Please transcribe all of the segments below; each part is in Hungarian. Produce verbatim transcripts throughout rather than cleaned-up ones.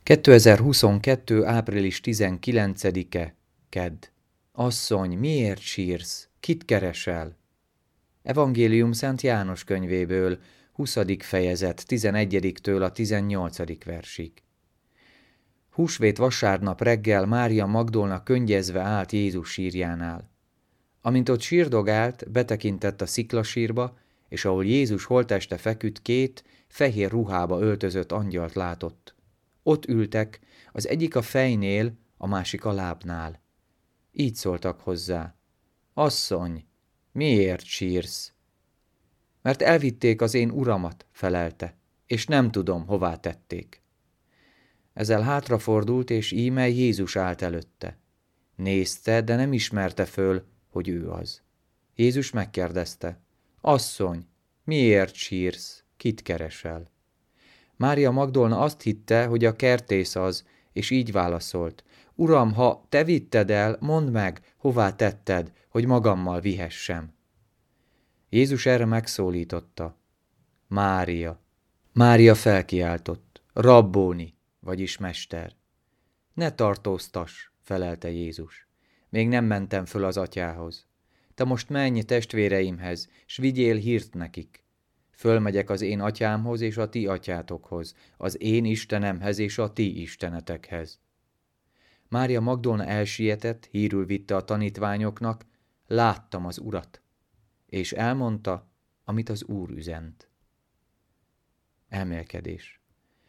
kétezer-huszonkettő. április tizenkilencedike. Kedd. Asszony, miért sírsz? Kit keresel? Evangélium Szent János könyvéből, huszadik fejezet, tizenegyediktől a tizennyolcadik versig. Húsvét vasárnap reggel Mária Magdolna könnyezve állt Jézus sírjánál. Amint ott sírdogált, betekintett a sziklasírba, és ahol Jézus holtteste feküdt, két fehér ruhába öltözött angyalt látott. Ott ültek, az egyik a fejnél, a másik a lábnál. Így szóltak hozzá: Asszony, miért sírsz? Mert elvitték az én uramat, felelte, és nem tudom, hová tették. Ezzel hátrafordult, és íme Jézus állt előtte. Nézte, de nem ismerte föl, hogy ő az. Jézus megkérdezte: Asszony, miért sírsz? Kit keresel? Mária Magdolna azt hitte, hogy a kertész az, és így válaszolt: Uram, ha te vitted el, mondd meg, hová tetted, hogy magammal vihessem. Jézus erre megszólította: Mária. Mária felkiáltott: Rabbóni, vagyis mester. Ne tartóztass, felelte Jézus. Még nem mentem föl az atyához. Te most menj testvéreimhez, s vigyél hírt nekik. Fölmegyek az én atyámhoz és a ti atyátokhoz, az én Istenemhez és a ti istenetekhez. Mária Magdolna elsietett, hírül vitte a tanítványoknak: Láttam az Urat, és elmondta, amit az Úr üzent. Elmélkedés.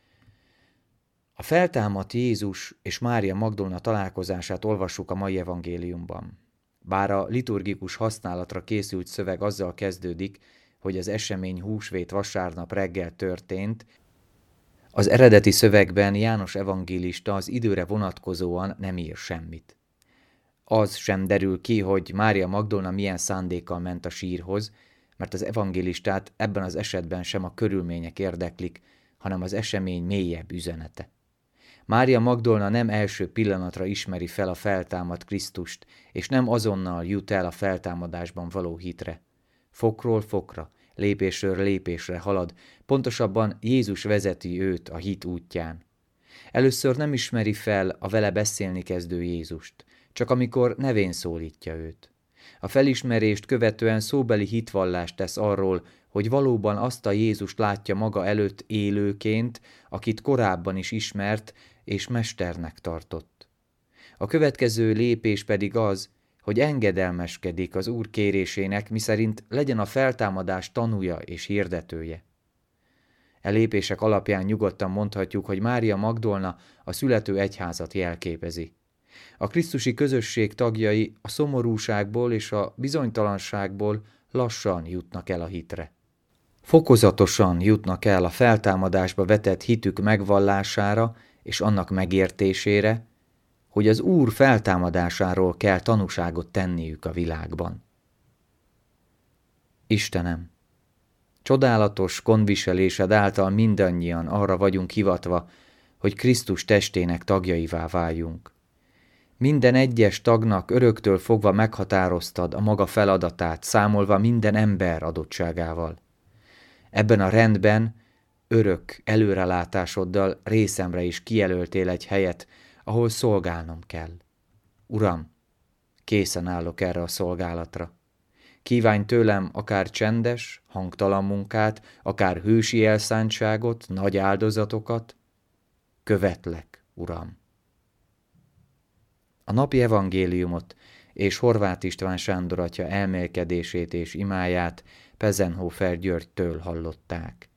A feltámadt Jézus és Mária Magdolna találkozását olvassuk a mai evangéliumban. Bár a liturgikus használatra készült szöveg azzal kezdődik, hogy az esemény húsvét vasárnap reggel történt, az eredeti szövegben János evangélista az időre vonatkozóan nem ír semmit. Az sem derül ki, hogy Mária Magdolna milyen szándékkal ment a sírhoz, mert az evangélistát ebben az esetben sem a körülmények érdeklik, hanem az esemény mélyebb üzenete. Mária Magdolna nem első pillanatra ismeri fel a feltámadt Krisztust, és nem azonnal jut el a feltámadásban való hitre. Fokról fokra, lépésről lépésre halad, pontosabban Jézus vezeti őt a hit útján. Először nem ismeri fel a vele beszélni kezdő Jézust, csak amikor nevén szólítja őt. A felismerést követően szóbeli hitvallást tesz arról, hogy valóban azt a Jézust látja maga előtt élőként, akit korábban is ismert és mesternek tartott. A következő lépés pedig az, hogy engedelmeskedik az Úr kérésének, miszerint legyen a feltámadás tanúja és hirdetője. E lépések alapján nyugodtan mondhatjuk, hogy Mária Magdolna a születő egyházat jelképezi. A krisztusi közösség tagjai a szomorúságból és a bizonytalanságból lassan jutnak el a hitre. Fokozatosan jutnak el a feltámadásba vetett hitük megvallására és annak megértésére, hogy az Úr feltámadásáról kell tanúságot tenniük a világban. Istenem, csodálatos gondviselésed által mindannyian arra vagyunk hivatva, hogy Krisztus testének tagjaivá váljunk. Minden egyes tagnak öröktől fogva meghatároztad a maga feladatát, számolva minden ember adottságával. Ebben a rendben örök előrelátásoddal részemre is kijelöltél egy helyet, ahol szolgálnom kell. Uram, készen állok erre a szolgálatra. Kívánj tőlem akár csendes, hangtalan munkát, akár hősi elszántságot, nagy áldozatokat. Követlek, Uram. A napi evangéliumot és Horváth István Sándor atya elmélkedését és imáját Pezenhofer Györgytől hallották.